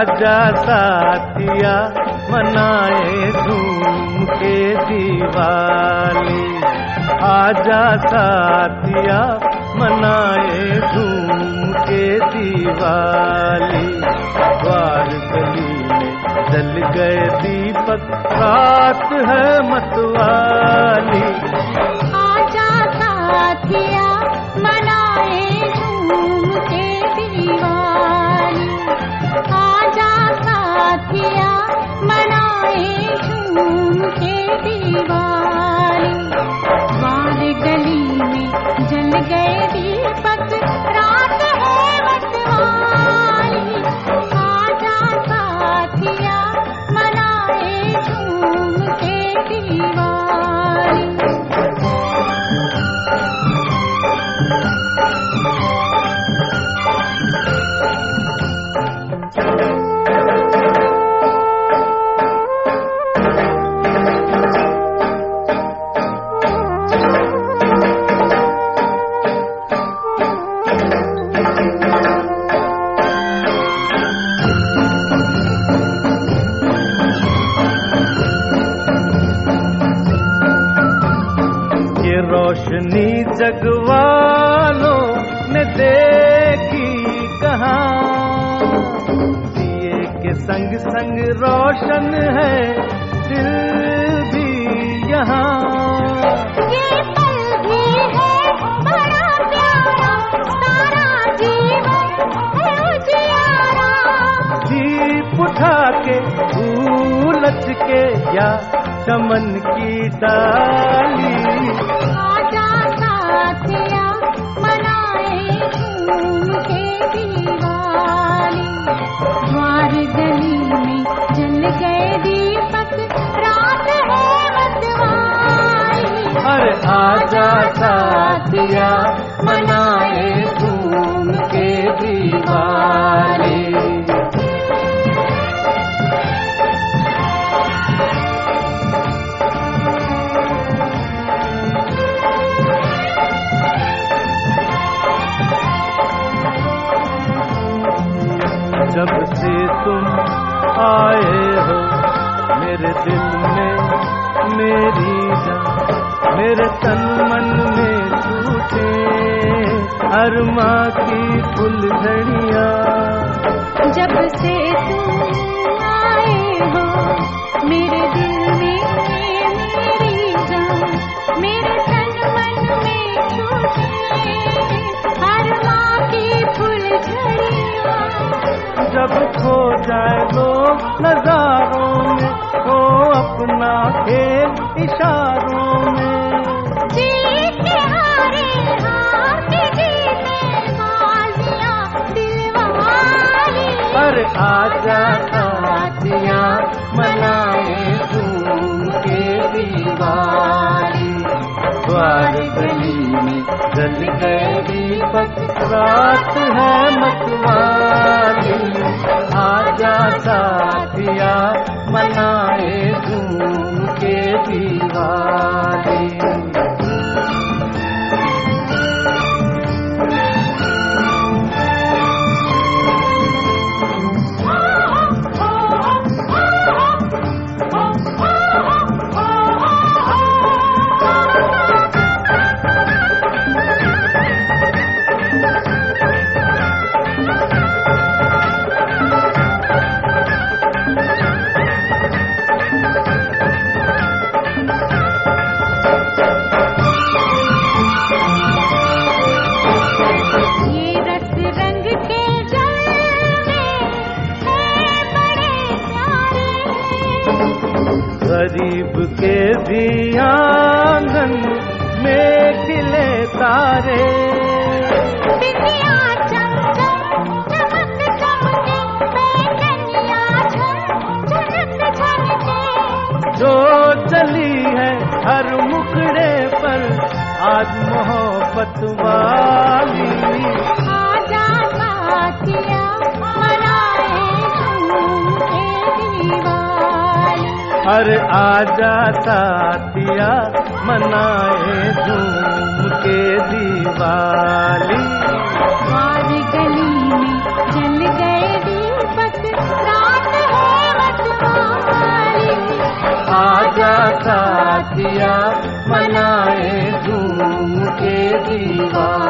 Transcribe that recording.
आजा साथिया मनाए झूम के दिवाली। आजा साथिया मनाए झूम के दिवाली। द्वार गली में जल गए दीपक, रात है मतवाली। आजा साथिया मनाए झूम के दिवाली। आजा साथिया मनाए झूम के दिवाली। द्वार गली में जल गए दीपक, रात है मतवाली। आजा साथिया मनाए झूम के दिवाली। ये रोशनी जगवालों ने देखी कहाँ, दिए के संग संग रोशन है दिल भी यहाँ। ये पल भी है बड़ा प्यारा, सारा जीवन है उजियारा। दीप उठा के उलट के या चमन की डाली। आजा साथिया मनाए झूम के दिवाली। द्वार गली में जल गए दीपक, रात है मतवाली। अरे आजा साथिया मनाए झूम के दिवाली। जब से तुम आए हो मेरे दिल में, मेरी जान मेरे तन मन में छूटे अरमा की फुलझड़ियाँ। जब से तुम आए हो मेरे दिल में, मेरी जान मेरे तन मन में छूटे अरमा की फुलझड़ियाँ। जब खो जाए वो नजारों में, हो अपना खेल इशारों में। जीत के हारे हार के जीते बाजियां दिलवाली। पर आजा साथिया मनाए झूम के दिवाली। द्वार गली में जल गए दीपक, रात है मतवाली। आजा साथिया मनाए झूम के दिवाली। गरीब के भी आंगन में खिले तारे। बिंदिया चमचम चमक चमके, बेकनिया झनक झनके। जो चली है हर मुखड़े पर आज मोहब्बत वाली। आजा साथिया मनाए झूम के दिवाली। अरे आजा साथिया मनाए झूम के दिवाली। द्वार गली में जल गए दीपक, साथिया मनाए झूम के दीवार।